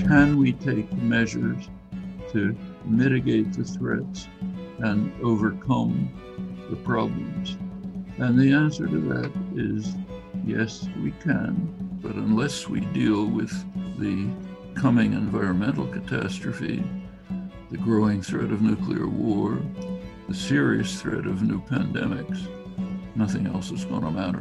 can we take measures to mitigate the threats and overcome the problems? And the answer to that is yes, we can. But unless we deal with the coming environmental catastrophe, the growing threat of nuclear war, the serious threat of new pandemics, nothing else is going to matter.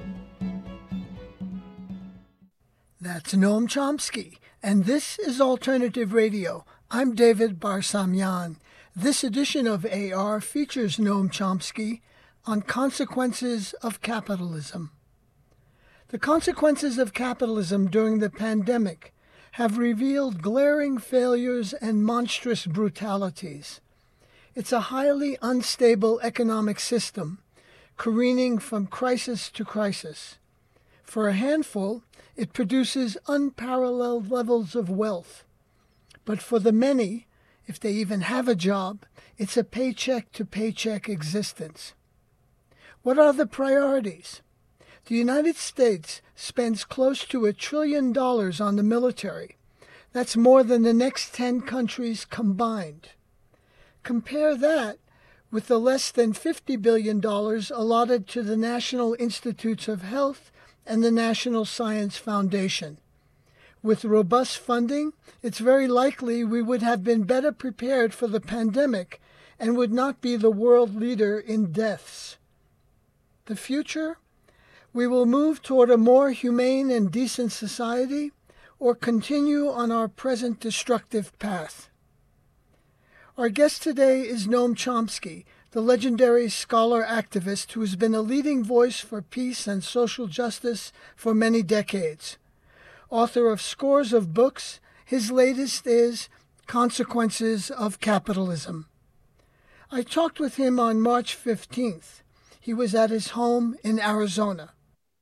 That's Noam Chomsky, and this is Alternative Radio. I'm David Barsamyan. This edition of AR features Noam Chomsky on consequences of capitalism. The consequences of capitalism during the pandemic have revealed glaring failures and monstrous brutalities. It's a highly unstable economic system, careening from crisis to crisis. For a handful, it produces unparalleled levels of wealth. But for the many, if they even have a job, it's a paycheck-to-paycheck existence. What are the priorities? The United States spends close to $1 trillion on the military. That's more than the next 10 countries combined. Compare that with the less than $50 billion allotted to the National Institutes of Health and the National Science Foundation. With robust funding, it's very likely we would have been better prepared for the pandemic and would not be the world leader in deaths. The future? We will move toward a more humane and decent society or continue on our present destructive path. Our guest today is Noam Chomsky, the legendary scholar-activist who has been a leading voice for peace and social justice for many decades. Author of scores of books, his latest is Consequences of Capitalism. I talked with him on March 15th. He was at his home in Arizona.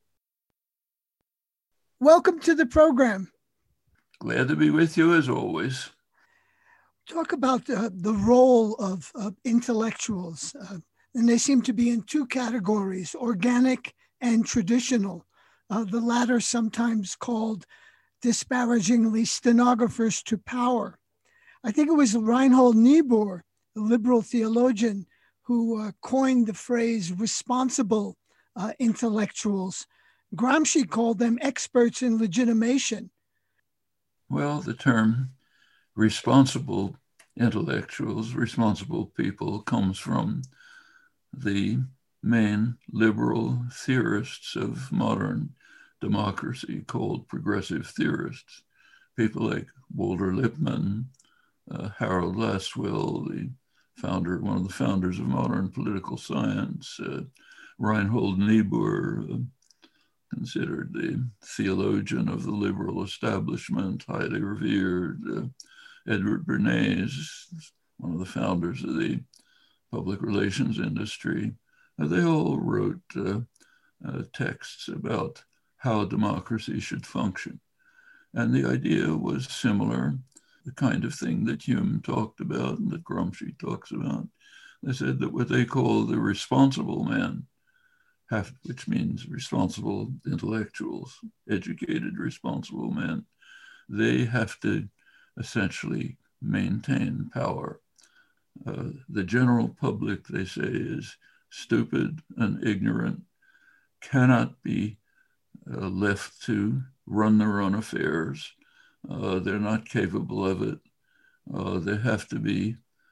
Welcome to the program. Glad to be with you as always. Talk about the role of intellectuals, and they seem to be in two categories, organic and traditional, the latter sometimes called disparagingly stenographers to power. I think it was Reinhold Niebuhr, the liberal theologian, who coined the phrase responsible intellectuals. Gramsci called them experts in legitimation. Well, the term responsible intellectuals, responsible people, comes from the main liberal theorists of modern democracy called progressive theorists. People like Walter Lippmann, Harold Lasswell, one of the founders of modern political science, Reinhold Niebuhr, considered the theologian of the liberal establishment, highly revered. Edward Bernays, one of the founders of the public relations industry. They all wrote texts about how democracy should function. And the idea was similar, the kind of thing that Hume talked about and that Gramsci talks about. They said that what they call the responsible men, which means responsible intellectuals, educated, responsible men, they have to essentially maintain power. The general public, they say, is stupid and ignorant, cannot be left to run their own affairs. They're not capable of it. They have to be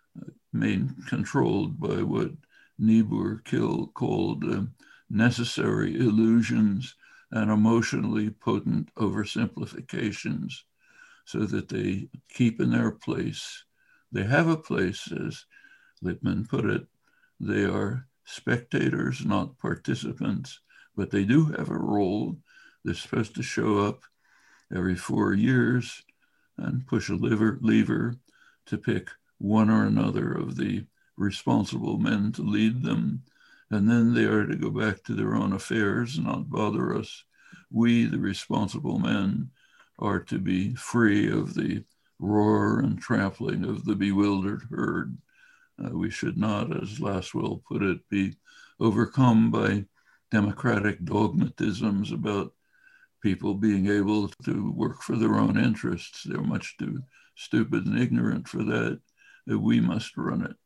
controlled by what Niebuhr called necessary illusions and emotionally potent oversimplifications, so that they keep in their place. They have a place, as Lippmann put it. They are spectators, not participants, but they do have a role. They're supposed to show up every 4 years and push a lever to pick one or another of the responsible men to lead them. And then they are to go back to their own affairs and not bother us. We, the responsible men, are to be free of the roar and trampling of the bewildered herd. We should not, as Lasswell put it, be overcome by democratic dogmatisms about people being able to work for their own interests. They're much too stupid and ignorant for that. We must run it.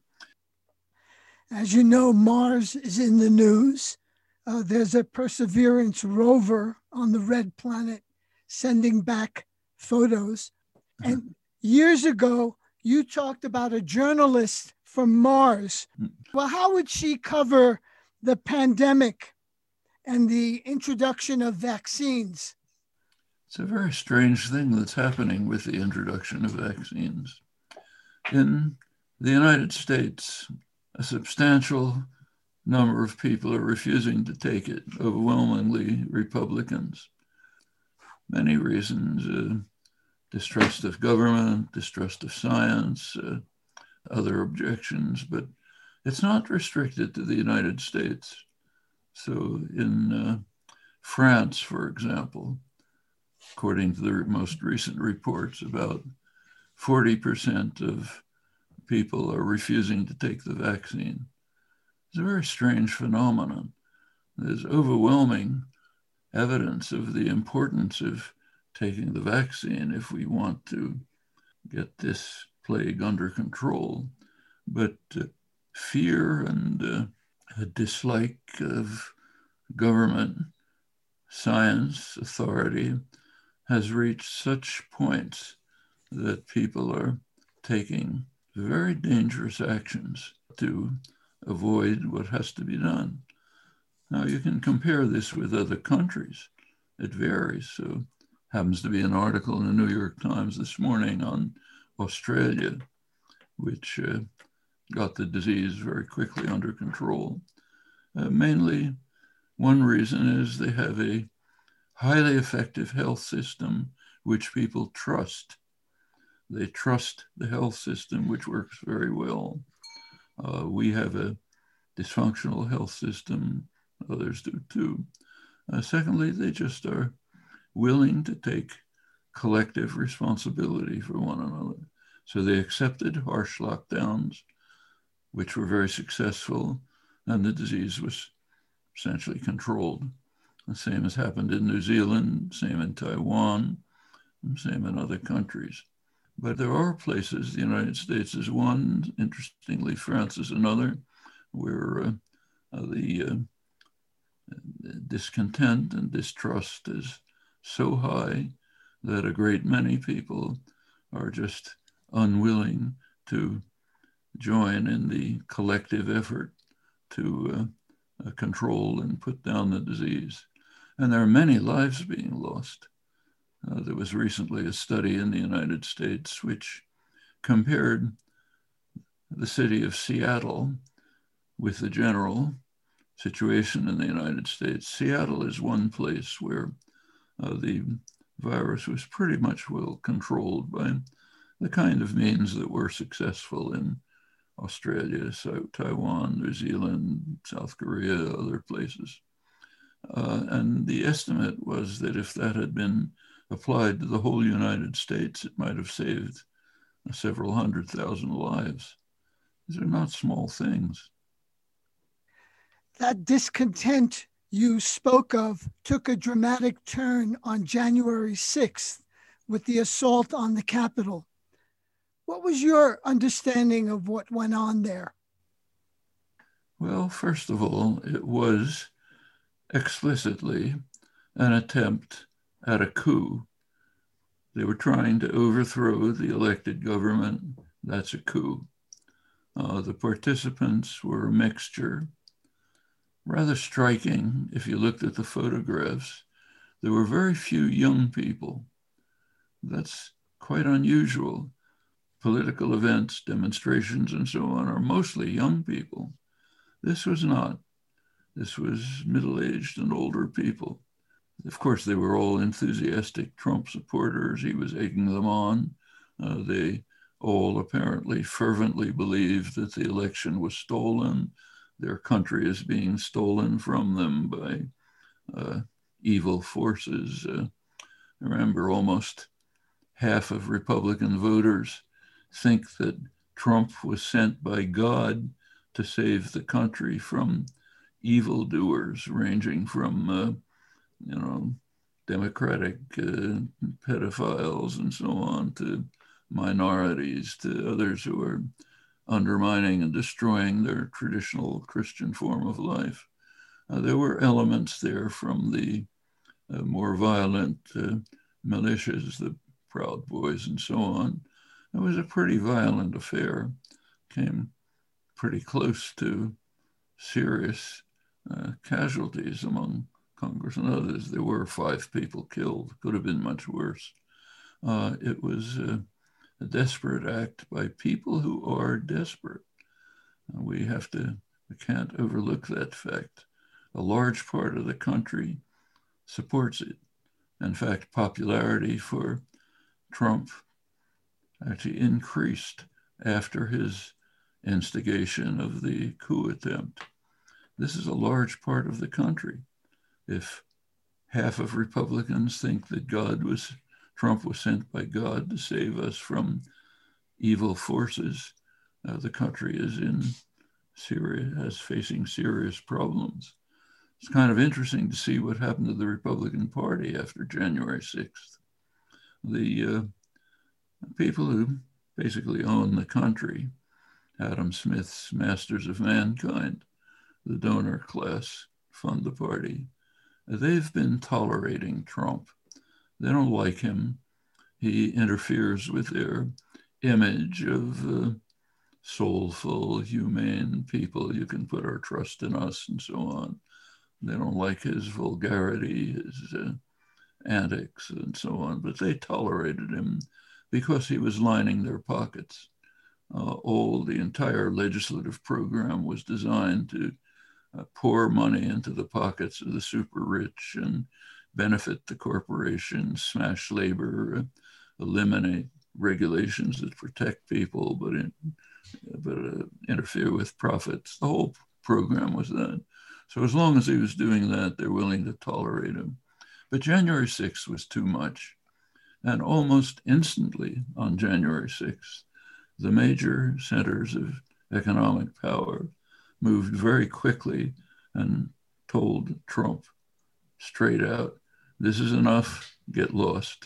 As you know, Mars is in the news. There's a Perseverance rover on the red planet sending back photos. And years ago, you talked about a journalist from Mars. Well, how would she cover the pandemic and the introduction of vaccines? It's a very strange thing that's happening with the introduction of vaccines. In the United States, a substantial number of people are refusing to take it, overwhelmingly Republicans. Many reasons, distrust of government, distrust of science, other objections, but it's not restricted to the United States. So in France, for example, according to the most recent reports, about 40% of people are refusing to take the vaccine. It's a very strange phenomenon. There's overwhelming evidence of the importance of taking the vaccine if we want to get this plague under control. But fear and a dislike of government, science, authority has reached such points that people are taking very dangerous actions to avoid what has to be done. Now, you can compare this with other countries. It varies. So, happens to be an article in the New York Times this morning on Australia, which got the disease very quickly under control. Mainly, one reason is they have a highly effective health system which people trust. They trust the health system, which works very well. We have a dysfunctional health system. Others do too. Secondly, they just are willing to take collective responsibility for one another. So they accepted harsh lockdowns, which were very successful, and the disease was essentially controlled. The same has happened in New Zealand, same in Taiwan, same in other countries. But there are places, the United States is one, interestingly, France is another, where the discontent and distrust is so high that a great many people are just unwilling to join in the collective effort to control and put down the disease. And there are many lives being lost. There was recently a study in the United States which compared the city of Seattle with the general situation in the United States. Seattle is one place where the virus was pretty much well controlled by the kind of means that were successful in Australia, Taiwan, New Zealand, South Korea, other places. And the estimate was that if that had been applied to the whole United States, it might have saved several 100,000 lives. These are not small things. That discontent you spoke of took a dramatic turn on January 6th with the assault on the Capitol. What was your understanding of what went on there? Well, first of all, it was explicitly an attempt at a coup. They were trying to overthrow the elected government. That's a coup. The participants were a mixture. Rather striking, if you looked at the photographs, there were very few young people. That's quite unusual. Political events, demonstrations, and so on are mostly young people. This was not. This was middle-aged and older people. Of course, they were all enthusiastic Trump supporters. He was egging them on. They all apparently fervently believed that the election was stolen. Their country is being stolen from them by evil forces. Remember, almost half of Republican voters think that Trump was sent by God to save the country from evildoers, ranging from, democratic pedophiles and so on, to minorities, to others who are undermining and destroying their traditional Christian form of life. There were elements there from the more violent militias, the Proud Boys and so on. It was a pretty violent affair, came pretty close to serious casualties among Congress and others. There were 5 people killed, could have been much worse. It was a desperate act by people who are desperate. We can't overlook that fact. A large part of the country supports it. In fact, popularity for Trump actually increased after his instigation of the coup attempt. This is a large part of the country. If half of Republicans think that Trump was sent by God to save us from evil forces, the country is facing serious problems. It's kind of interesting to see what happened to the Republican Party after January 6th. The people who basically own the country, Adam Smith's Masters of Mankind, the donor class, fund the party. They've been tolerating Trump. They don't like him. He interferes with their image of soulful, humane people. You can put our trust in us and so on. They don't like his vulgarity, his antics and so on, but they tolerated him because he was lining their pockets. The entire legislative program was designed to pour money into the pockets of the super rich and benefit the corporations, smash labor, eliminate regulations that protect people but interfere with profits. The whole program was that. So as long as he was doing that, they're willing to tolerate him. But January 6th was too much. And almost instantly on January 6th, the major centers of economic power moved very quickly and told Trump straight out, this is enough, get lost.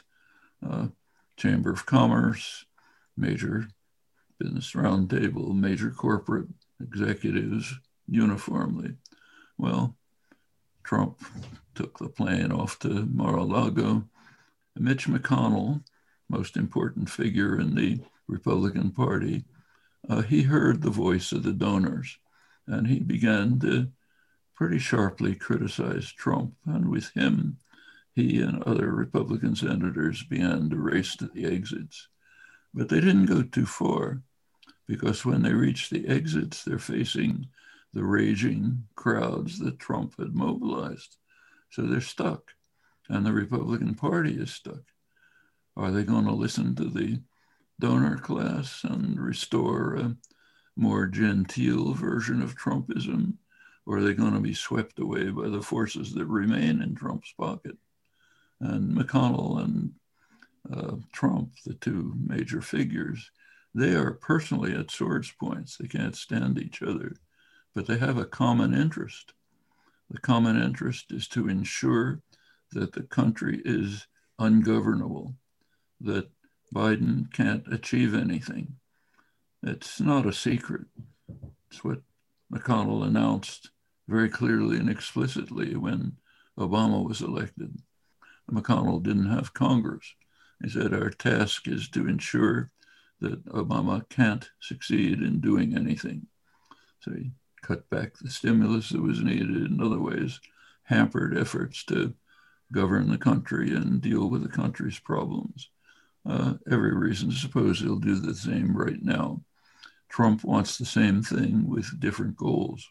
Chamber of Commerce, major business roundtable, major corporate executives uniformly. Well, Trump took the plane off to Mar-a-Lago. Mitch McConnell, most important figure in the Republican Party, he heard the voice of the donors, and he began to pretty sharply criticize Trump. And with him, he and other Republican senators began to race to the exits. But they didn't go too far, because when they reached the exits, they're facing the raging crowds that Trump had mobilized. So they're stuck, and the Republican Party is stuck. Are they going to listen to the donor class and restore a more genteel version of Trumpism, or are they going to be swept away by the forces that remain in Trump's pocket? And McConnell and Trump, the two major figures, they are personally at swords points. They can't stand each other, but they have a common interest. The common interest is to ensure that the country is ungovernable, that Biden can't achieve anything. It's not a secret. It's what McConnell announced very clearly and explicitly when Obama was elected. McConnell didn't have Congress. He said, our task is to ensure that Obama can't succeed in doing anything. So he cut back the stimulus that was needed, in other ways, hampered efforts to govern the country and deal with the country's problems. Every reason to suppose he'll do the same right now. Trump wants the same thing with different goals.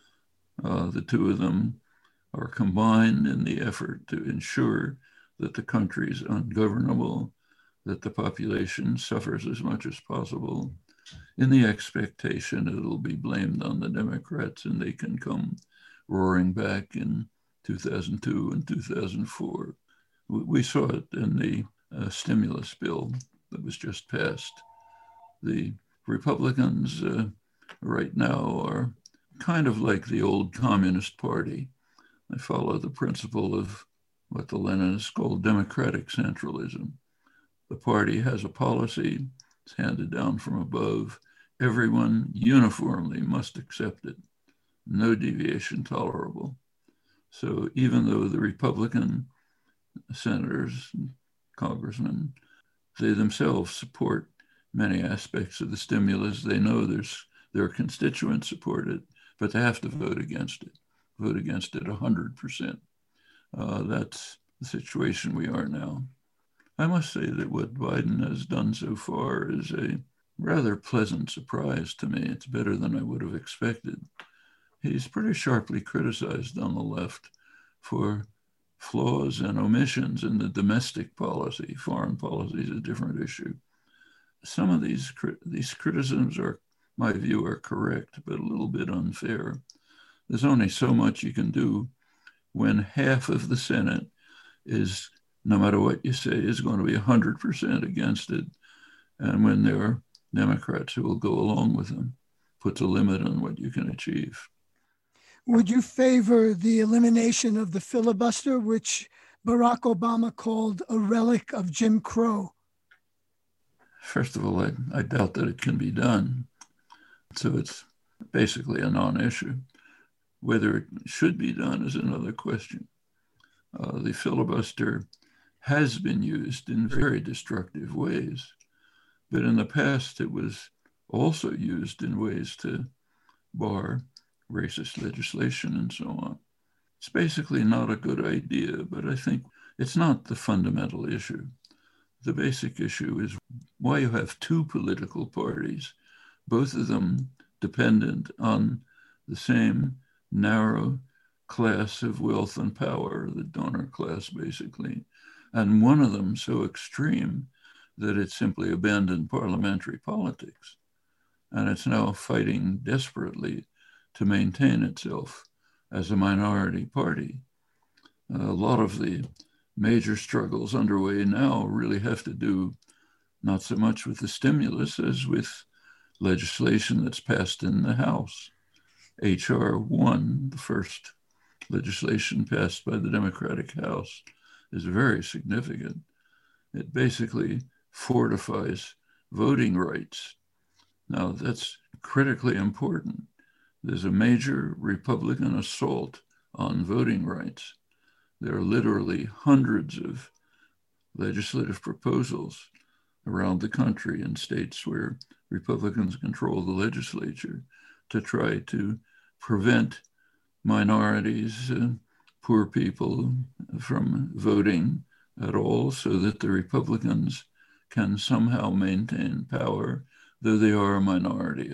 The two of them are combined in the effort to ensure that the country is ungovernable, that the population suffers as much as possible, in the expectation it'll be blamed on the Democrats and they can come roaring back in 2002 and 2004. We saw it in the stimulus bill that was just passed. The Republicans right now are kind of like the old Communist Party. They follow the principle of what the Leninists call democratic centralism. The party has a policy, it's handed down from above. Everyone uniformly must accept it. No deviation tolerable. So even though the Republican senators and congressmen, they themselves support many aspects of the stimulus, they know their constituents support it, but they have to vote against it 100%. That's the situation we are now. I must say that what Biden has done so far is a rather pleasant surprise to me. It's better than I would have expected. He's pretty sharply criticized on the left for flaws and omissions in the domestic policy. Foreign policy is a different issue. Some of these criticisms are, my view, are correct, but a little bit unfair. There's only so much you can do when half of the Senate is, no matter what you say, is going to be 100% against it, and when there are Democrats who will go along with them, puts a limit on what you can achieve. Would you favor the elimination of the filibuster, which Barack Obama called a relic of Jim Crow? First of all, I doubt that it can be done. So it's basically a non-issue. Whether it should be done is another question. The filibuster has been used in very destructive ways, but in the past it was also used in ways to bar racist legislation and so on. It's basically not a good idea, but I think it's not the fundamental issue. The basic issue is why you have two political parties, both of them dependent on the same narrow class of wealth and power, the donor class basically, and one of them so extreme that it simply abandoned parliamentary politics. And it's now fighting desperately to maintain itself as a minority party. A lot of the major struggles underway now really have to do not so much with the stimulus as with legislation that's passed in the House. H.R. 1, the first legislation passed by the Democratic House, is very significant. It basically fortifies voting rights. Now, that's critically important. There's a major Republican assault on voting rights. There are literally hundreds of legislative proposals around the country in states where Republicans control the legislature to try to prevent minorities, poor people from voting at all so that the Republicans can somehow maintain power, though they are a minority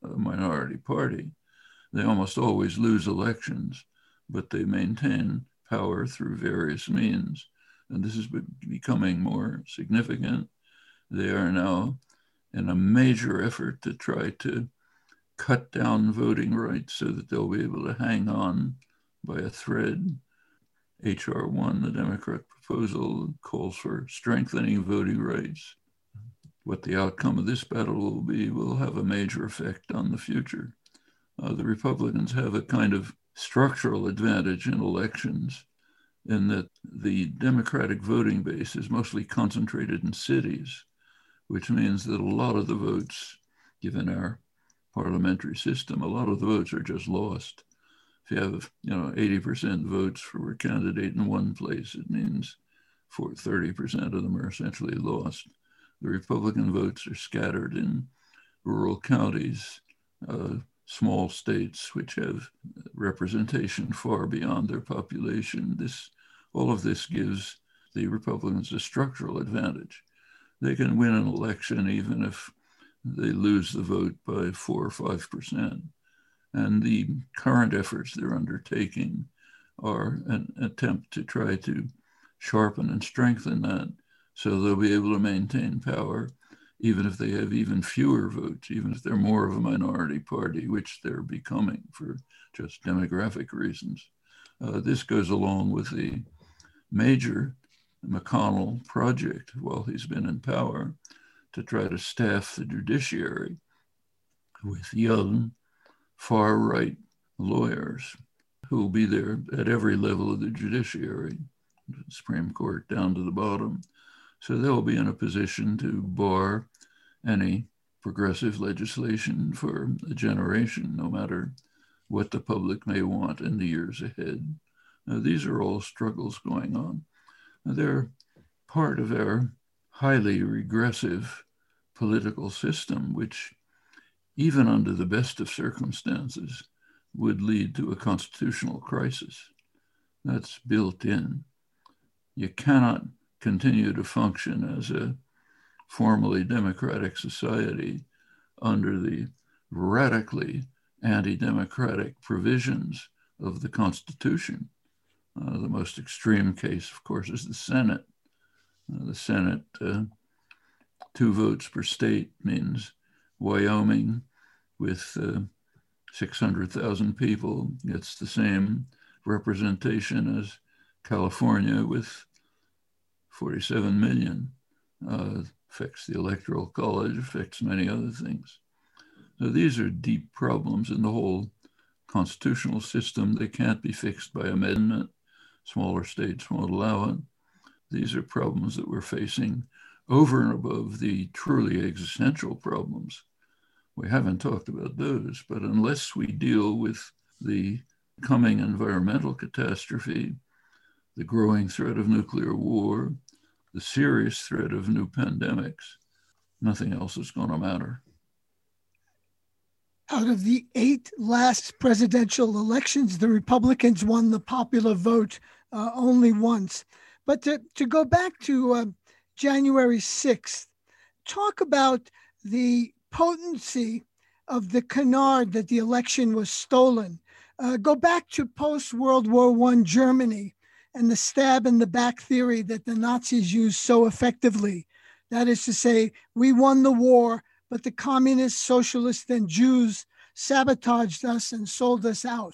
party. They almost always lose elections, but they maintain power through various means. And this is becoming more significant. They are now in a major effort to try to cut down voting rights so that they'll be able to hang on by a thread. H.R. 1, the Democrat proposal, calls for strengthening voting rights. What the outcome of this battle will be will have a major effect on the future. The Republicans have a kind of structural advantage in elections in that the Democratic voting base is mostly concentrated in cities, which means that a lot of the votes, given our parliamentary system, a lot of the votes are just lost. If you have, 80% votes for a candidate in one place, it means 30% of them are essentially lost. The Republican votes are scattered in rural counties, small states which have representation far beyond their population. All of this gives the Republicans a structural advantage. They can win an election even if they lose the vote by 4 or 5%. And the current efforts they're undertaking are an attempt to try to sharpen and strengthen that so they'll be able to maintain power even if they have even fewer votes, even if they're more of a minority party, which they're becoming for just demographic reasons. This goes along with the major McConnell project while he's been in power to try to staff the judiciary with young, far-right lawyers who will be there at every level of the judiciary, Supreme Court down to the bottom. So they'll be in a position to bar any progressive legislation for a generation, no matter what the public may want in the years ahead. Now, these are all struggles going on. They're part of our highly regressive political system, which, even under the best of circumstances, would lead to a constitutional crisis. That's built in. You cannot continue to function as a formally democratic society under the radically anti-democratic provisions of the Constitution. The most extreme case, of course, is the Senate. The Senate, 2 votes per state means Wyoming with 600,000 people gets the same representation as California with 47 million. Affects the Electoral College, affects many other things. So these are deep problems in the whole constitutional system. They can't be fixed by amendment. Smaller states won't allow it. These are problems that we're facing over and above the truly existential problems. We haven't talked about those, but unless we deal with the coming environmental catastrophe, the growing threat of nuclear war, the serious threat of new pandemics, nothing else is going to matter. Out of the 8 last presidential elections, the Republicans won the popular vote only once. But to go back to January 6th, talk about the potency of the canard that the election was stolen. Go back to post-World War I Germany and the stab in the back theory that the Nazis used so effectively. That is to say, we won the war, but the communists, socialists, and Jews sabotaged us and sold us out.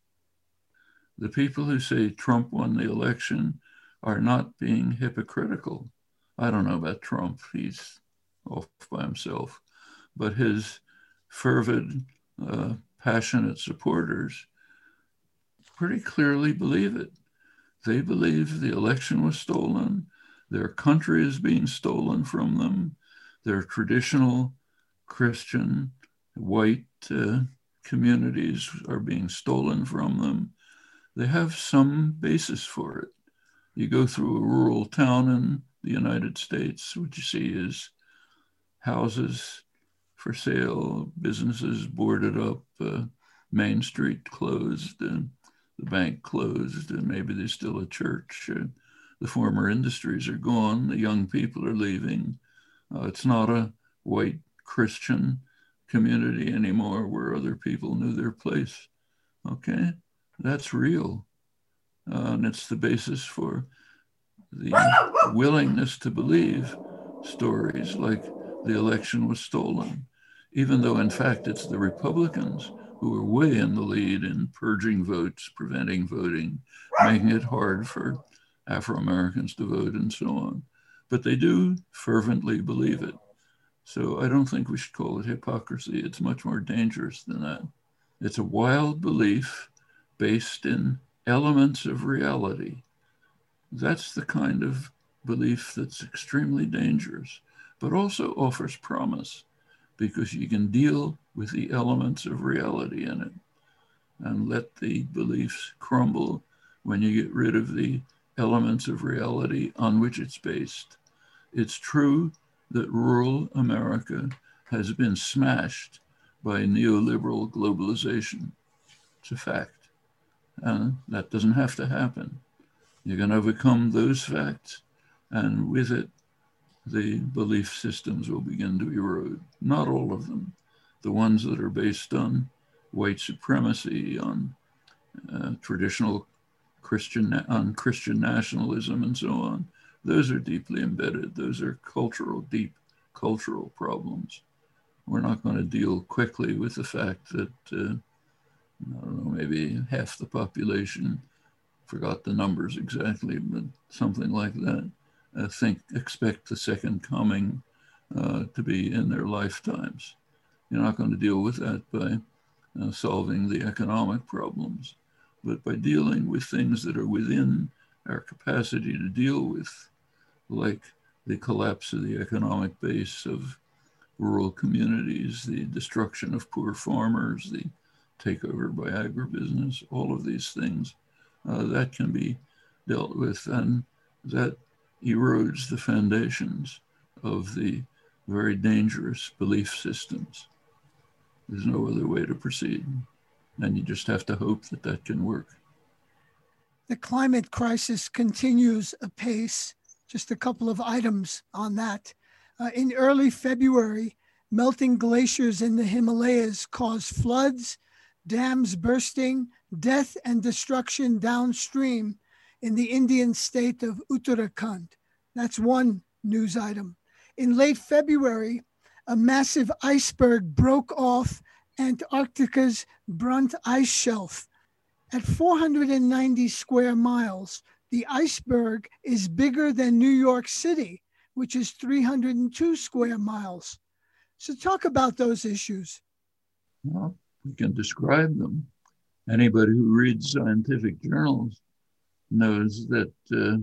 The people who say Trump won the election are not being hypocritical. I don't know about Trump, he's off by himself, but his fervid, passionate supporters pretty clearly believe it. They believe the election was stolen, their country is being stolen from them, their traditional Christian white communities are being stolen from them. They have some basis for it. You go through a rural town in the United States, what you see is houses for sale, businesses boarded up, Main Street closed, and the bank closed, and maybe there's still a church. The former industries are gone. The young people are leaving. It's not a white Christian community anymore where other people knew their place. Okay, that's real. And it's the basis for the willingness to believe stories like the election was stolen, even though in fact it's the Republicans who are way in the lead in purging votes, preventing voting, making it hard for Afro-Americans to vote and so on. But they do fervently believe it. So I don't think we should call it hypocrisy. It's much more dangerous than that. It's a wild belief based in elements of reality. That's the kind of belief that's extremely dangerous, but also offers promise because you can deal with the elements of reality in it and let the beliefs crumble when you get rid of the elements of reality on which it's based. It's true that rural America has been smashed by neoliberal globalization. It's a fact. And that doesn't have to happen. You can overcome those facts, and with it, the belief systems will begin to erode. Not all of them. The ones that are based on white supremacy, on traditional Christian nationalism and so on, those are deeply embedded. Those are deep cultural problems. We're not going to deal quickly with the fact that, I don't know, maybe half the population, forgot the numbers exactly, but something like that, expect the second coming to be in their lifetimes. You're not going to deal with that by solving the economic problems, but by dealing with things that are within our capacity to deal with, like the collapse of the economic base of rural communities, the destruction of poor farmers, the takeover by agribusiness, all of these things, that can be dealt with, and that erodes the foundations of the very dangerous belief systems. There's no other way to proceed, and you just have to hope that that can work. The climate crisis continues apace. Just a couple of items on that. In early February, melting glaciers in the Himalayas caused floods, dams bursting, death and destruction downstream in the Indian state of Uttarakhand. That's one news item. In late February, a massive iceberg broke off Antarctica's Brunt ice shelf. At 490 square miles, the iceberg is bigger than New York City, which is 302 square miles. So talk about those issues. Well, we can describe them. Anybody who reads scientific journals knows that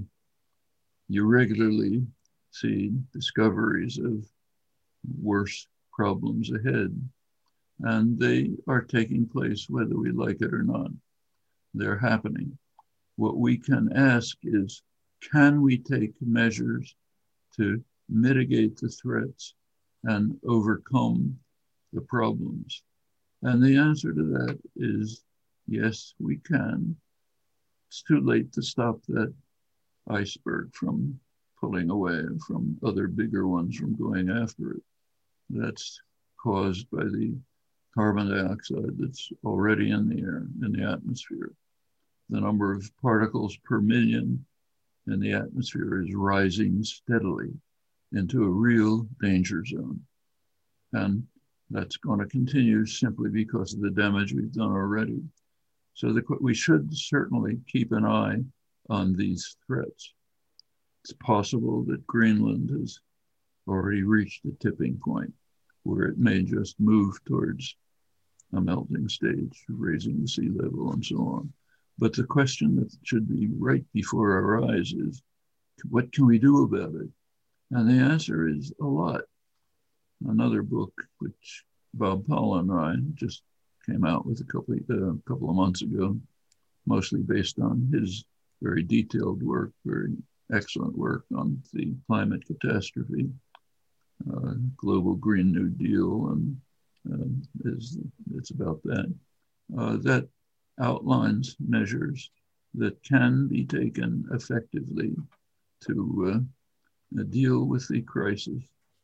you regularly see discoveries of worse problems ahead, and they are taking place whether we like it or not. They're happening. What we can ask is, can we take measures to mitigate the threats and overcome the problems? And the answer to that is yes, we can. It's too late to stop that iceberg from pulling away, from other bigger ones from going after it. That's caused by the carbon dioxide that's already in the air, in the atmosphere. The number of particles per million in the atmosphere is rising steadily into a real danger zone. And that's going to continue simply because of the damage we've done already. So we should certainly keep an eye on these threats. It's possible that Greenland has already reached a tipping point where it may just move towards a melting stage, raising the sea level and so on. But the question that should be right before our eyes is, what can we do about it? And the answer is a lot. Another book, which Bob Powell and I just came out with a couple of months ago, mostly based on his very detailed work, very excellent work on the climate catastrophe, Global Green New Deal, and it's about that. That outlines measures that can be taken effectively to deal with the crisis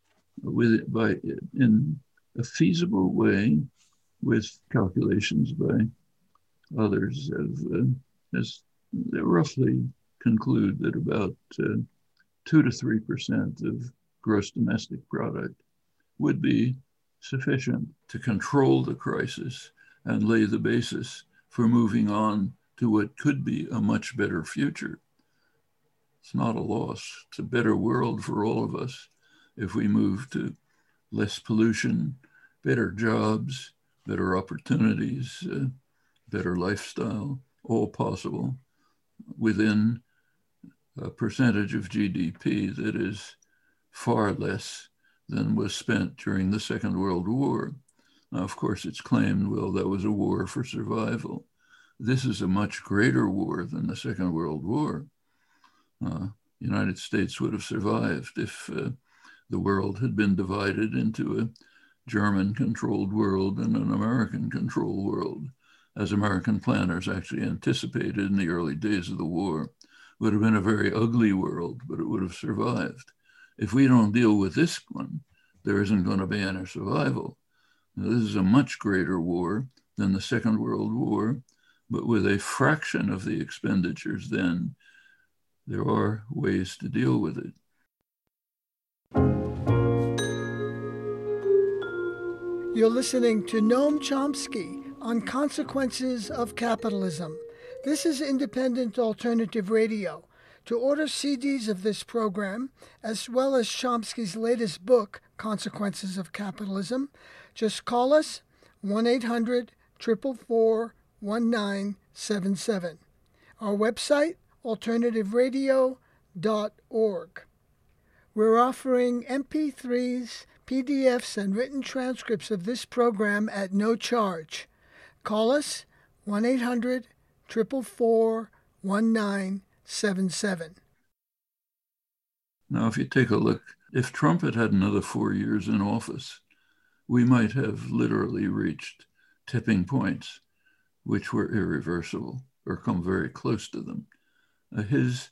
in a feasible way, with calculations by others as they roughly conclude that about 2 to 3% of gross domestic product would be sufficient to control the crisis and lay the basis for moving on to what could be a much better future. It's not a loss. It's a better world for all of us if we move to less pollution, better jobs, better opportunities, better lifestyle, all possible within a percentage of GDP that is far less than was spent during the Second World War. Now, of course, it's claimed, well, that was a war for survival. This is a much greater war than the Second World War. The United States would have survived if the world had been divided into a German-controlled world and an American-controlled world, as American planners actually anticipated in the early days of the war. It would have been a very ugly world, but it would have survived. If we don't deal with this one, there isn't going to be any survival. Now, this is a much greater war than the Second World War, but with a fraction of the expenditures then, there are ways to deal with it. You're listening to Noam Chomsky on Consequences of Capitalism. This is Independent Alternative Radio. To order CDs of this program, as well as Chomsky's latest book, Consequences of Capitalism, just call us 1-800-444-1977. Our website, alternativeradio.org. We're offering MP3s, PDFs, and written transcripts of this program at no charge. Call us 1-800-444-1977. Now, if you take a look, if Trump had had another 4 years in office, we might have literally reached tipping points which were irreversible or come very close to them. His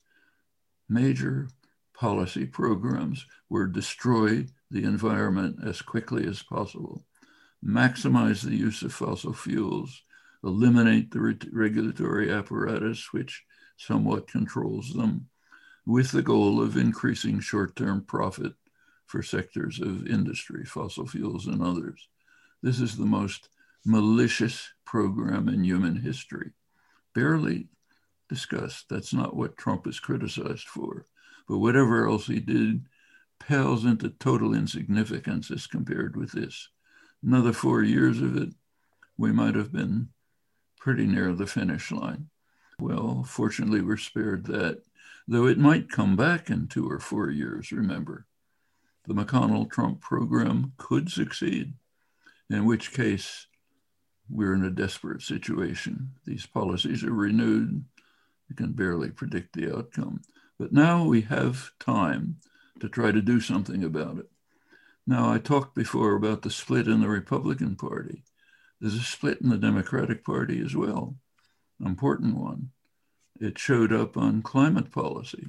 major policy programs were destroy the environment as quickly as possible, maximize the use of fossil fuels, eliminate the regulatory apparatus which somewhat controls them, with the goal of increasing short-term profit for sectors of industry, fossil fuels and others. This is the most malicious program in human history. Barely discussed. That's not what Trump is criticized for. But whatever else he did pales into total insignificance as compared with this. Another 4 years of it, we might have been pretty near the finish line. Well, fortunately, we're spared that, though it might come back in 2 or 4 years, remember. The McConnell-Trump program could succeed, in which case we're in a desperate situation. These policies are renewed. You can barely predict the outcome. But now we have time to try to do something about it. Now, I talked before about the split in the Republican Party. There's a split in the Democratic Party as well, an important one. It showed up on climate policy.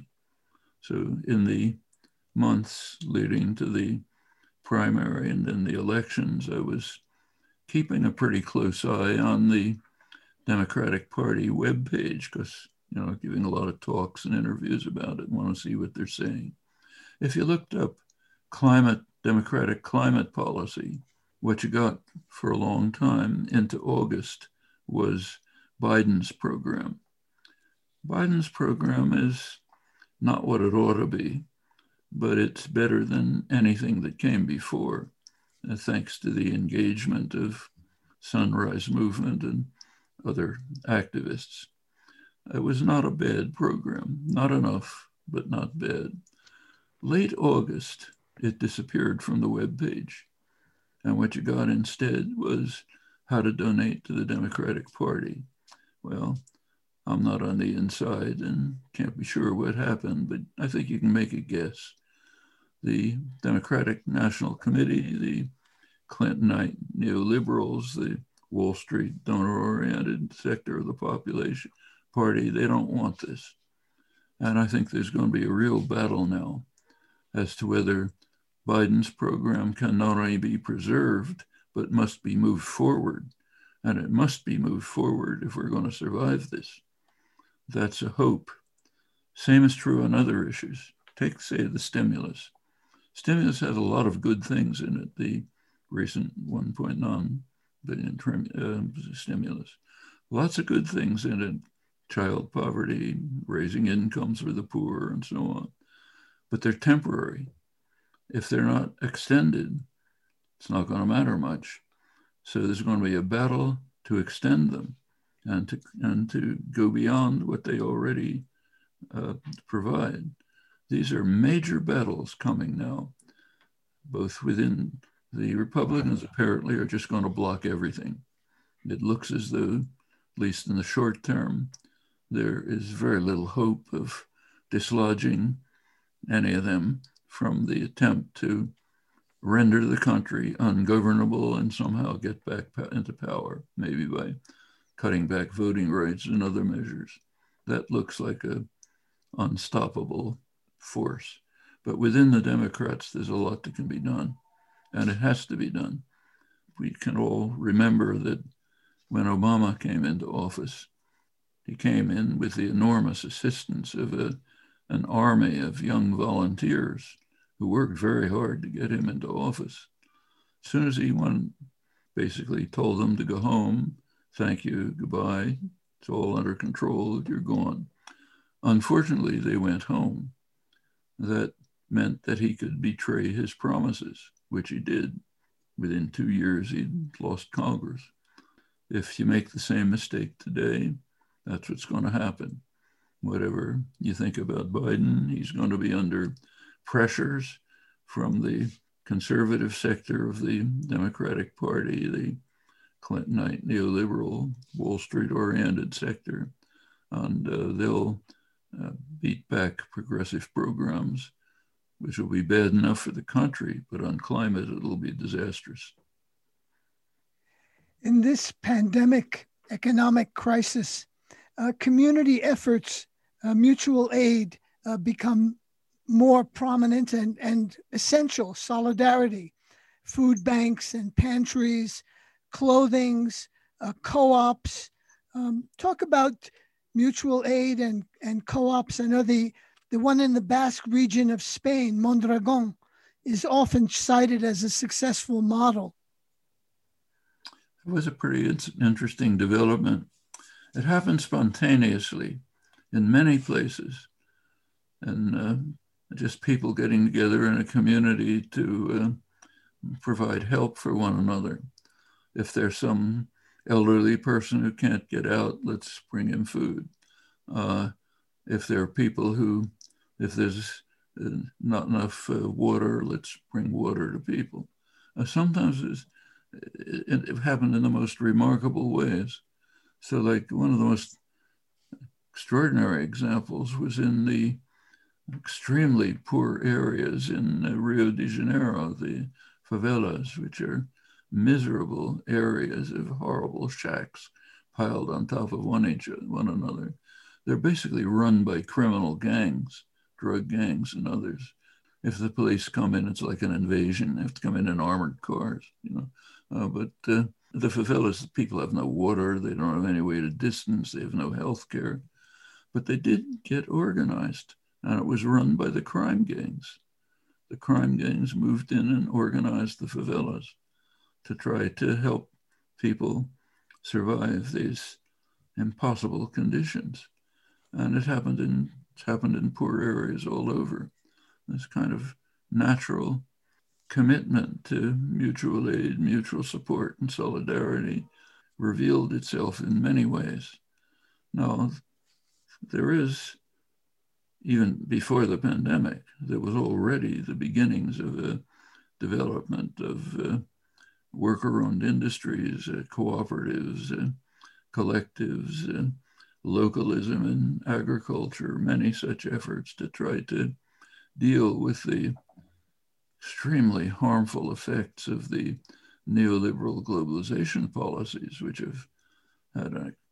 So in the months leading to the primary and then the elections, I was keeping a pretty close eye on the Democratic Party webpage because, giving a lot of talks and interviews about it, want to see what they're saying. If you looked up Democratic climate policy, what you got for a long time into August was Biden's program. Biden's program is not what it ought to be, but it's better than anything that came before, thanks to the engagement of Sunrise Movement and other activists. It was not a bad program, not enough, but not bad. Late August, it disappeared from the webpage. And what you got instead was how to donate to the Democratic Party. Well, I'm not on the inside and can't be sure what happened, but I think you can make a guess. The Democratic National Committee, the Clintonite neoliberals, the Wall Street donor-oriented sector of the population party, they don't want this. And I think there's going to be a real battle now as to whether Biden's program can not only be preserved, but must be moved forward. And it must be moved forward if we're going to survive this. That's a hope. Same is true on other issues. Take, say, the stimulus. Stimulus has a lot of good things in it, the recent 1.9 billion stimulus. Lots of good things in it, child poverty, raising incomes for the poor, and so on. But they're temporary. If they're not extended, it's not going to matter much. So there's going to be a battle to extend them and to go beyond what they already provide. These are major battles coming now, both within the Republicans apparently are just going to block everything. It looks as though, at least in the short term, there is very little hope of dislodging any of them from the attempt to render the country ungovernable and somehow get back into power, maybe by cutting back voting rights and other measures. That looks like an unstoppable force. But within the Democrats, there's a lot that can be done, and it has to be done. We can all remember that when Obama came into office, he came in with the enormous assistance of an army of young volunteers who worked very hard to get him into office. As soon as he won, basically told them to go home, thank you, goodbye, it's all under control, you're gone. Unfortunately, they went home. That meant that he could betray his promises, which he did. Within 2 years, he'd lost Congress. If you make the same mistake today, that's what's going to happen. whatever you think about Biden, he's going to be under pressures from the conservative sector of the Democratic Party, the Clintonite neoliberal Wall Street oriented sector, and they'll beat back progressive programs, which will be bad enough for the country, but on climate, it'll be disastrous. In this pandemic economic crisis, community efforts, mutual aid become more prominent and essential. Solidarity, food banks and pantries, clothings, co-ops. Talk about mutual aid and co-ops. I know the one in the Basque region of Spain, Mondragon, is often cited as a successful model. It was a pretty interesting development. It happened spontaneously in many places, and just people getting together in a community to provide help for one another. If there's some elderly person who can't get out, let's bring him food. If there are people who, if there's not enough water, let's bring water to people. Sometimes it happened in the most remarkable ways. So like one of the most extraordinary examples was in the extremely poor areas in Rio de Janeiro, the favelas, which are miserable areas of horrible shacks piled on top of one another. They're basically run by criminal gangs, drug gangs and others. If the police come in, it's like an invasion. They have to come in armored cars, but the favelas, people have no water. They don't have any way to distance. They have no health care. But they did get organized, and it was run by the crime gangs. The crime gangs moved in and organized the favelas to try to help people survive these impossible conditions. And it happened in poor areas all over. This kind of natural commitment to mutual aid, mutual support, and solidarity revealed itself in many ways. Now, there is, even before the pandemic, there was already the beginnings of a development of worker-owned industries, cooperatives, collectives, localism in agriculture, many such efforts to try to deal with the extremely harmful effects of the neoliberal globalization policies, which have had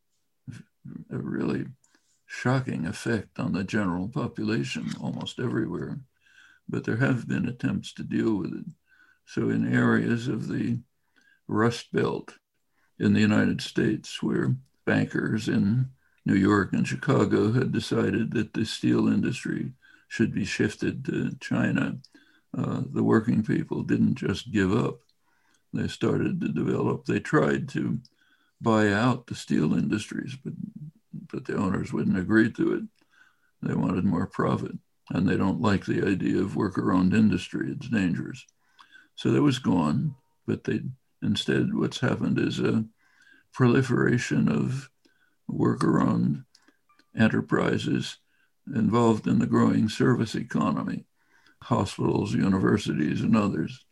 a really shocking effect on the general population almost everywhere. But there have been attempts to deal with it. So in areas of the Rust Belt in the United States, where bankers in New York and Chicago had decided that the steel industry should be shifted to China, the working people didn't just give up. They started to develop, they tried to buy out the steel industries, but the owners wouldn't agree to it. They wanted more profit, and they don't like the idea of worker-owned industry. It's dangerous. So that was gone, but instead what's happened is a proliferation of worker-owned enterprises involved in the growing service economy, hospitals, universities, and others.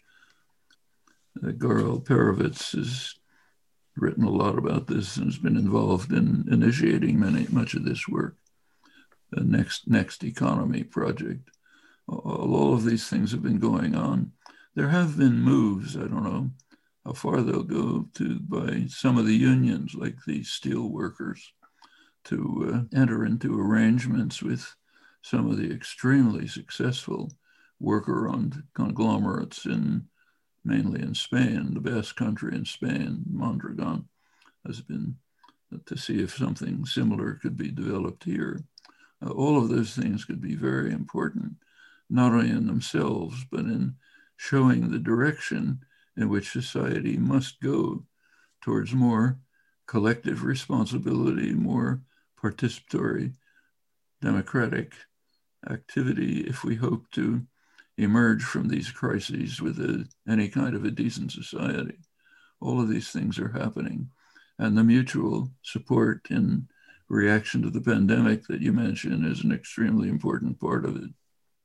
Garo Perovitz has written a lot about this and has been involved in initiating much of this work. The Next Economy project. All of these things have been going on. There have been moves, I don't know how far they'll go, by some of the unions, like the steel workers, to enter into arrangements with some of the extremely successful worker-owned conglomerates mainly in Spain. The Basque Country in Spain, Mondragon, has been to see if something similar could be developed here. All of those things could be very important, not only in themselves, but in showing the direction in which society must go towards more collective responsibility, more participatory, democratic activity, if we hope to emerge from these crises with any kind of a decent society. All of these things are happening. And the mutual support in reaction to the pandemic that you mentioned is an extremely important part of it.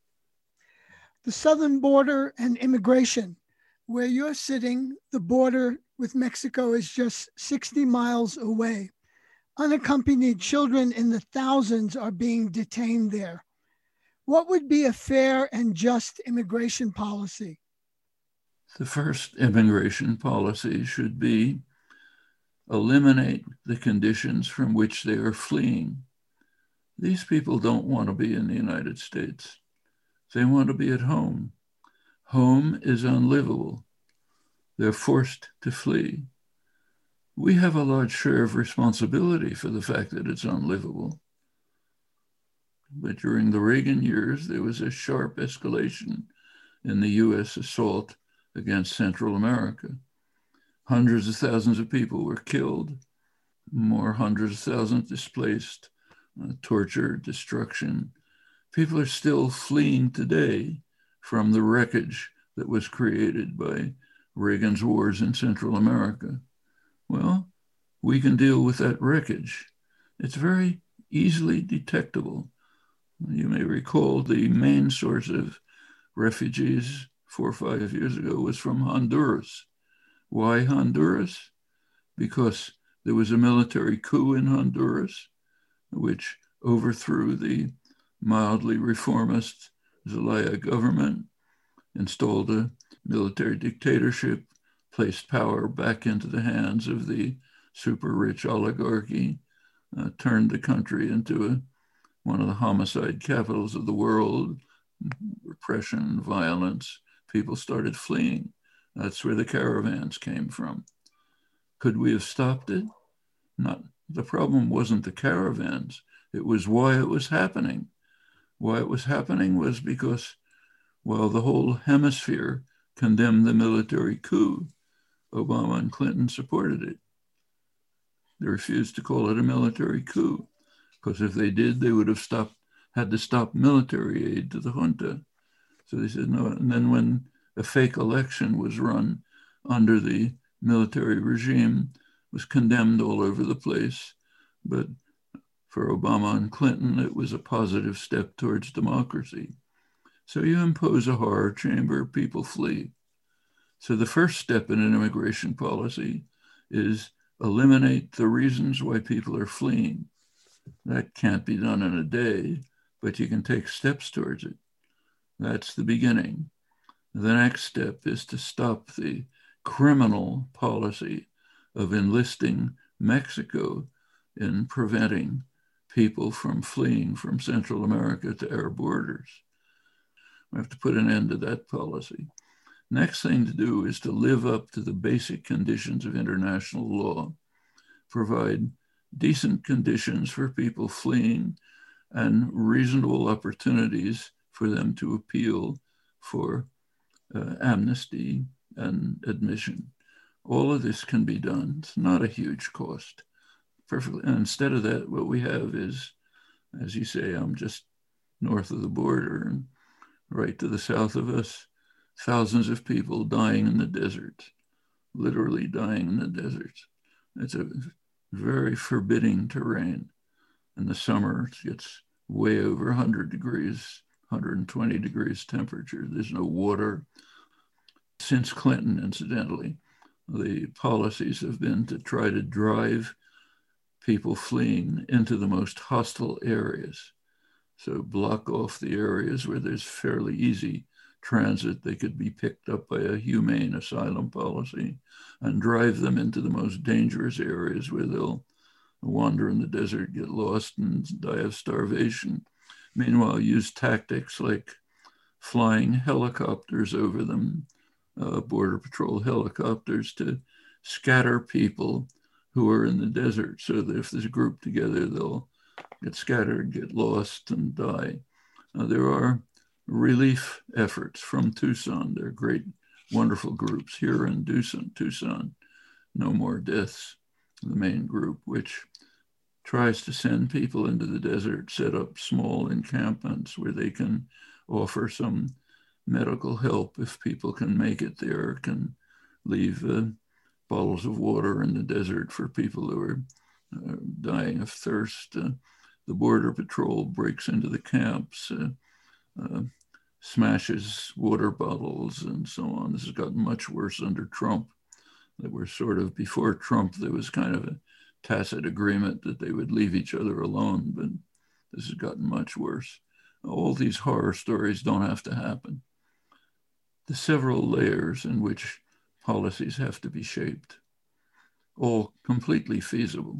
The southern border and immigration. Where you're sitting, the border with Mexico is just 60 miles away. Unaccompanied children in the thousands are being detained there. What would be a fair and just immigration policy? The first immigration policy should be eliminate the conditions from which they are fleeing. These people don't want to be in the United States. They want to be at home. Home is unlivable. They're forced to flee. We have a large share of responsibility for the fact that it's unlivable. But during the Reagan years, there was a sharp escalation in the US assault against Central America. Hundreds of thousands of people were killed, more hundreds of thousands displaced, torture, destruction. People are still fleeing today from the wreckage that was created by Reagan's wars in Central America. Well, we can deal with that wreckage. It's very easily detectable. You may recall the main source of refugees 4 or 5 years ago was from Honduras. Why Honduras? Because there was a military coup in Honduras, which overthrew the mildly reformist Zelaya government, installed a military dictatorship, placed power back into the hands of the super rich oligarchy, turned the country into one of the homicide capitals of the world, repression, violence. People started fleeing. That's where the caravans came from. Could we have stopped it? Not. The problem wasn't the caravans. It was why it was happening. Why it was happening was because, while the whole hemisphere condemned the military coup, Obama and Clinton supported it. They refused to call it a military coup, because if they did, they would have had to stop military aid to the junta. So they said no. And then when a fake election was run under the military regime, was condemned all over the place. But for Obama and Clinton, it was a positive step towards democracy. So you impose a horror chamber, people flee. So the first step in an immigration policy is eliminate the reasons why people are fleeing. That can't be done in a day, but you can take steps towards it. That's the beginning. The next step is to stop the criminal policy of enlisting Mexico in preventing people from fleeing from Central America to our borders. We have to put an end to that policy. Next thing to do is to live up to the basic conditions of international law, provide decent conditions for people fleeing and reasonable opportunities for them to appeal for amnesty and admission. All of this can be done. It's not a huge cost. Perfectly. And instead of that, what we have is, as you say, I'm just north of the border, and right to the south of us, thousands of people dying in the desert, literally dying in the desert. It's a very forbidding terrain. In the summer, it gets way over 100 degrees, 120 degrees temperature. There's no water. Since Clinton, incidentally, the policies have been to try to drive people fleeing into the most hostile areas. So block off the areas where there's fairly easy transit. They could be picked up by a humane asylum policy and drive them into the most dangerous areas where they'll wander in the desert, get lost, and die of starvation. Meanwhile, use tactics like flying helicopters over them, Border Patrol helicopters, to scatter people who are in the desert, so that if there's a group together, they'll get scattered, get lost, and die. There are relief efforts from Tucson. They're great, wonderful groups here in Tucson. No More Deaths, the main group, which tries to send people into the desert, set up small encampments where they can offer some medical help if people can make it there, can leave bottles of water in the desert for people who are dying of thirst. The Border Patrol breaks into the camps, smashes water bottles, and so on. This has gotten much worse under Trump. That were sort of, before Trump, there was kind of a tacit agreement that they would leave each other alone, but this has gotten much worse. All these horror stories don't have to happen. The several layers in which policies have to be shaped, all completely feasible.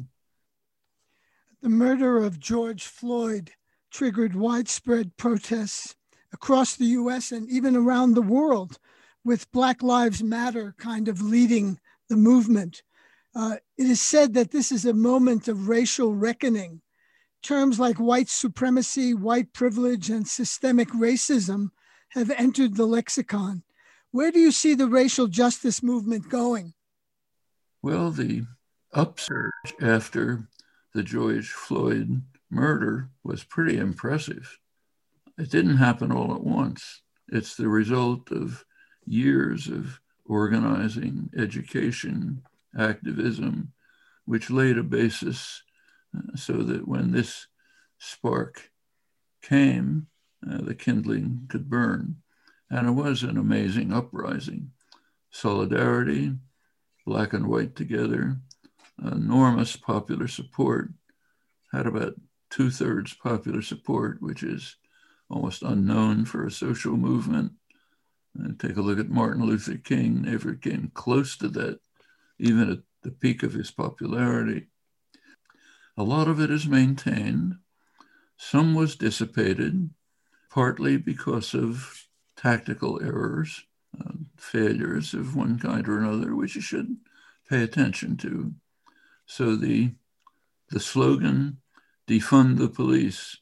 The murder of George Floyd triggered widespread protests across the US and even around the world, with Black Lives Matter kind of leading the movement. It is said that this is a moment of racial reckoning. Terms like white supremacy, white privilege, and systemic racism have entered the lexicon. Where do you see the racial justice movement going? Well, the upsurge after the George Floyd murder was pretty impressive. It didn't happen all at once. It's the result of years of organizing, education, activism, which laid a basis so that when this spark came, the kindling could burn. And it was an amazing uprising. Solidarity, black and white together, enormous popular support, had about 2/3 popular support, which is almost unknown for a social movement. Take a look at Martin Luther King, never came close to that, even at the peak of his popularity. A lot of it is maintained. Some was dissipated, partly because of tactical errors, failures of one kind or another, which you should pay attention to. So the slogan, defund the police,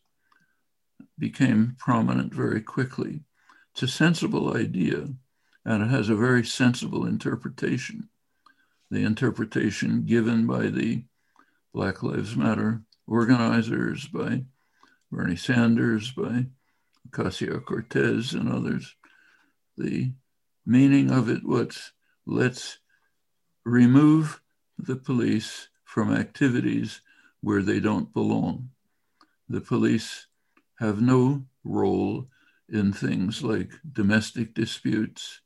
became prominent very quickly. It's a sensible idea, and it has a very sensible interpretation. The interpretation given by the Black Lives Matter organizers, by Bernie Sanders, by Ocasio-Cortez and others. The meaning of it was, let's remove the police from activities where they don't belong. The police have no role in things like domestic disputes,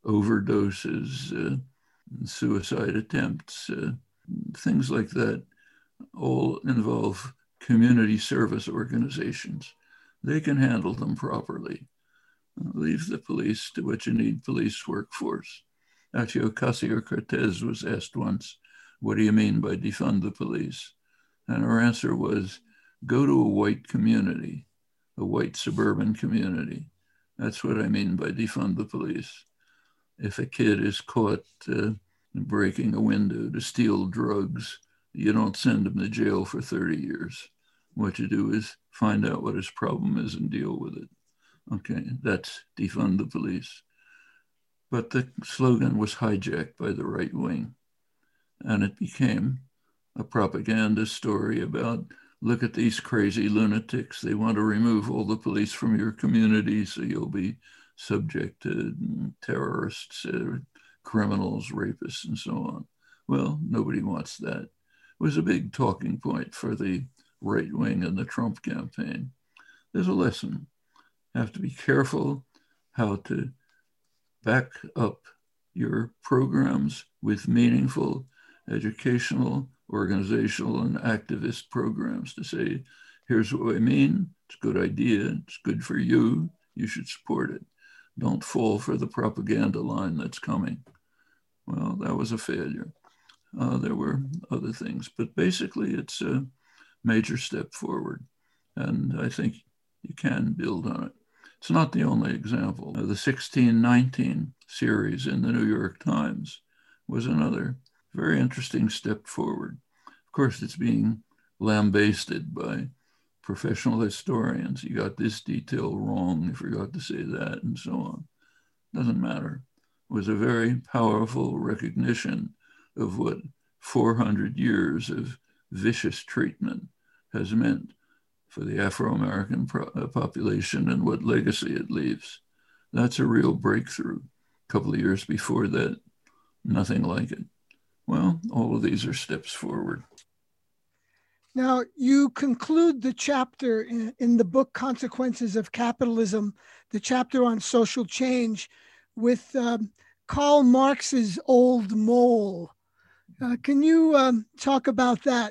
overdoses, suicide attempts, things like that, all involve community service organizations. They can handle them properly. Leave the police to what you need police workforce. Actually, Ocasio-Cortez was asked once, what do you mean by defund the police? And her answer was, go to a white community, a white suburban community. That's what I mean by defund the police. If a kid is caught breaking a window to steal drugs, you don't send him to jail for 30 years. What you do is find out what his problem is and deal with it. Okay, that's defund the police. But the slogan was hijacked by the right wing, and it became a propaganda story about, look at these crazy lunatics. They want to remove all the police from your community so you'll be subject to terrorists, criminals, rapists, and so on. Well, nobody wants that. It was a big talking point for the right wing in the Trump campaign. There's a lesson. You have to be careful how to back up your programs with meaningful educational, organizational, and activist programs to say, here's what I mean. It's a good idea. It's good for you. You should support it. Don't fall for the propaganda line that's coming. Well, that was a failure. There were other things, but basically it's a major step forward. And I think you can build on it. It's not the only example. The 1619 series in the New York Times was another very interesting step forward. Of course, it's being lambasted by professional historians. You got this detail wrong, you forgot to say that, and so on. Doesn't matter. It was a very powerful recognition of what 400 years of vicious treatment has meant for the Afro-American population and what legacy it leaves. That's a real breakthrough. A couple of years before that, nothing like it. Well, all of these are steps forward. Now, you conclude the chapter in the book Consequences of Capitalism, the chapter on social change, with Karl Marx's Old Mole. Can you talk about that?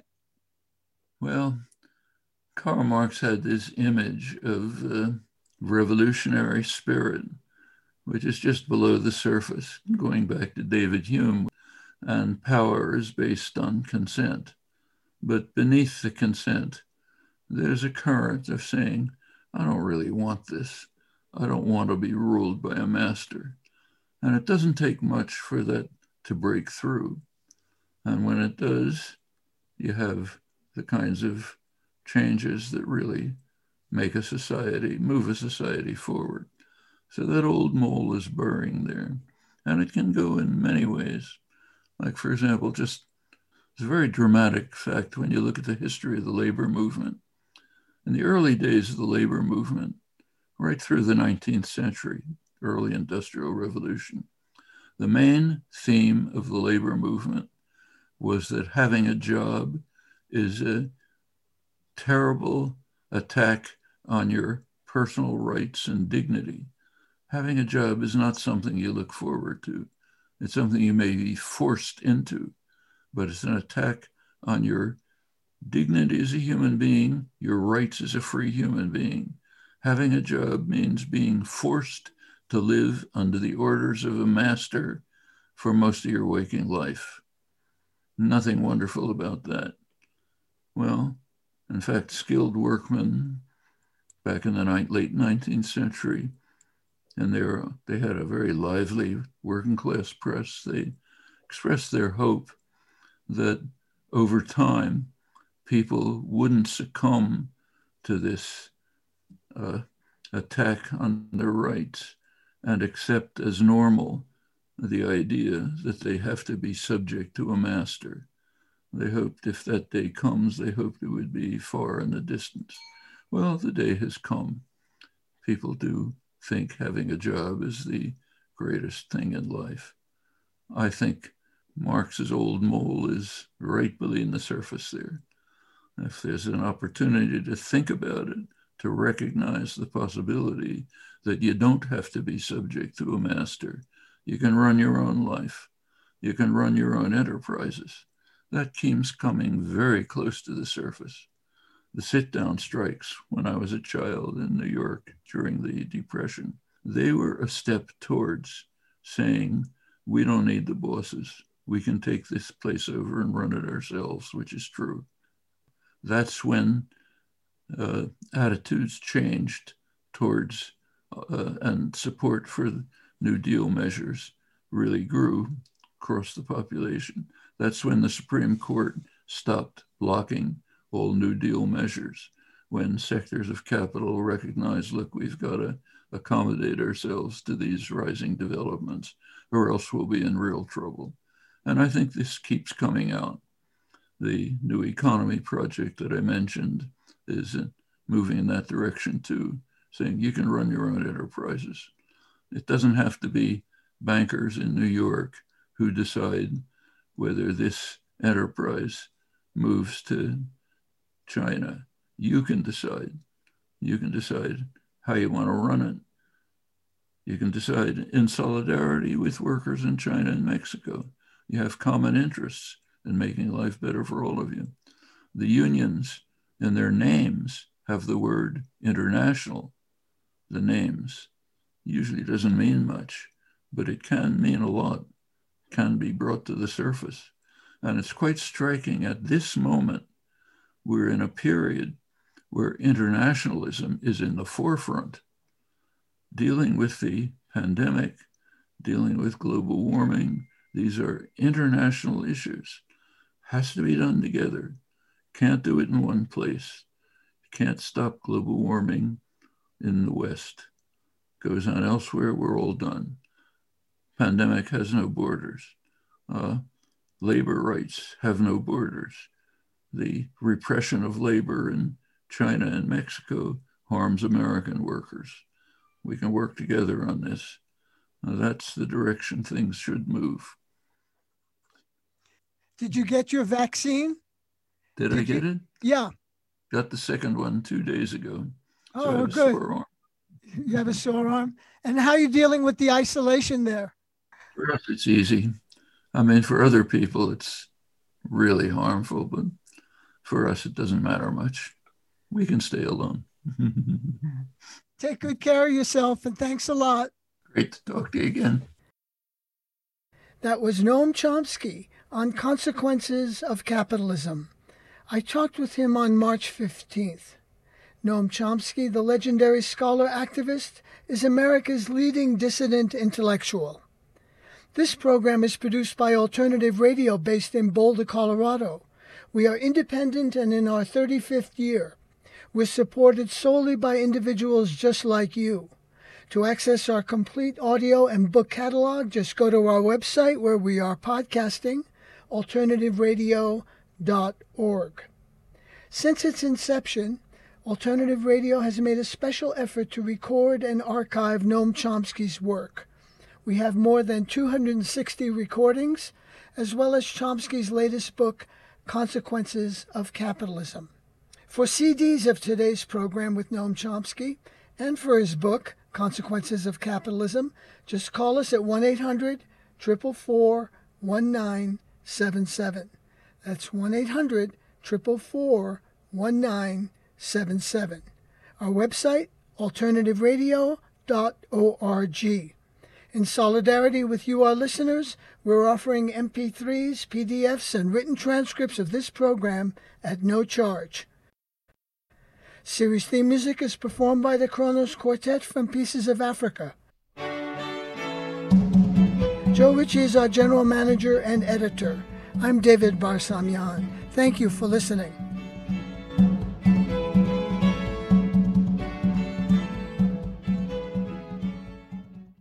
Well, Karl Marx had this image of revolutionary spirit, which is just below the surface, going back to David Hume, and power is based on consent. But beneath the consent, there's a current of saying, I don't really want this. I don't want to be ruled by a master. And it doesn't take much for that to break through. And when it does, you have the kinds of changes that really make a society, move a society forward. So that old mole is burrowing there. And it can go in many ways. Like, for example, just it's a very dramatic fact when you look at the history of the labor movement. In the early days of the labor movement, right through the 19th century, early industrial revolution, the main theme of the labor movement was that having a job is a terrible attack on your personal rights and dignity. Having a job is not something you look forward to. It's something you may be forced into, but it's an attack on your dignity as a human being, your rights as a free human being. Having a job means being forced to live under the orders of a master for most of your waking life. Nothing wonderful about that. Well, in fact, skilled workmen back in the late 19th century, and they had a very lively working class press. They expressed their hope that over time, people wouldn't succumb to this attack on their rights and accept as normal the idea that they have to be subject to a master. They hoped if that day comes, they hoped it would be far in the distance. Well, the day has come. People do think having a job is the greatest thing in life. I think Marx's old mole is right beneath the surface there. If there's an opportunity to think about it, to recognize the possibility that you don't have to be subject to a master, you can run your own life, you can run your own enterprises. That keeps coming very close to the surface. The sit-down strikes when I was a child in New York during the Depression, they were a step towards saying, we don't need the bosses. We can take this place over and run it ourselves, which is true. That's when attitudes changed towards and support for New Deal measures really grew across the population. That's when the Supreme Court stopped blocking all New Deal measures, when sectors of capital recognized, look, we've got to accommodate ourselves to these rising developments, or else we'll be in real trouble. And I think this keeps coming out. The New Economy project that I mentioned is moving in that direction too, saying you can run your own enterprises. It doesn't have to be bankers in New York who decide whether this enterprise moves to China. You can decide. You can decide how you want to run it. You can decide in solidarity with workers in China and Mexico. You have common interests in making life better for all of you. The unions in their names have the word international. The names usually doesn't mean much, but it can mean a lot, can be brought to the surface. And it's quite striking at this moment, we're in a period where internationalism is in the forefront, dealing with the pandemic, dealing with global warming. These are international issues. Has to be done together. Can't do it in one place. Can't stop global warming in the West. Goes on elsewhere, we're all done. Pandemic has no borders. Labor rights have no borders. The repression of labor in China and Mexico harms American workers. We can work together on this. That's the direction things should move. Did you get your vaccine? Did I get it? Yeah. Got the second one 2 days ago. So I have good. Sore arm. You have a sore arm? And how are you dealing with the isolation there? For us, it's easy. I mean, for other people, it's really harmful, but for us, it doesn't matter much. We can stay alone. Take good care of yourself, and thanks a lot. Great to talk to you again. That was Noam Chomsky on Consequences of Capitalism. I talked with him on March 15th. Noam Chomsky, the legendary scholar activist, is America's leading dissident intellectual. This program is produced by Alternative Radio based in Boulder, Colorado. We are independent and in our 35th year. We're supported solely by individuals just like you. To access our complete audio and book catalog, just go to our website where we are podcasting, alternativeradio.org. Since its inception, Alternative Radio has made a special effort to record and archive Noam Chomsky's work. We have more than 260 recordings, as well as Chomsky's latest book, Consequences of Capitalism. For CDs of today's program with Noam Chomsky, and for his book, Consequences of Capitalism, just call us at 1-800-444-1977. That's 1-800-444-1977. Our website, alternativeradio.org. In solidarity with you, our listeners, we're offering MP3s, PDFs, and written transcripts of this program at no charge. Series theme music is performed by the Kronos Quartet from Pieces of Africa. Joe Ritchie is our general manager and editor. I'm David Barsamian. Thank you for listening.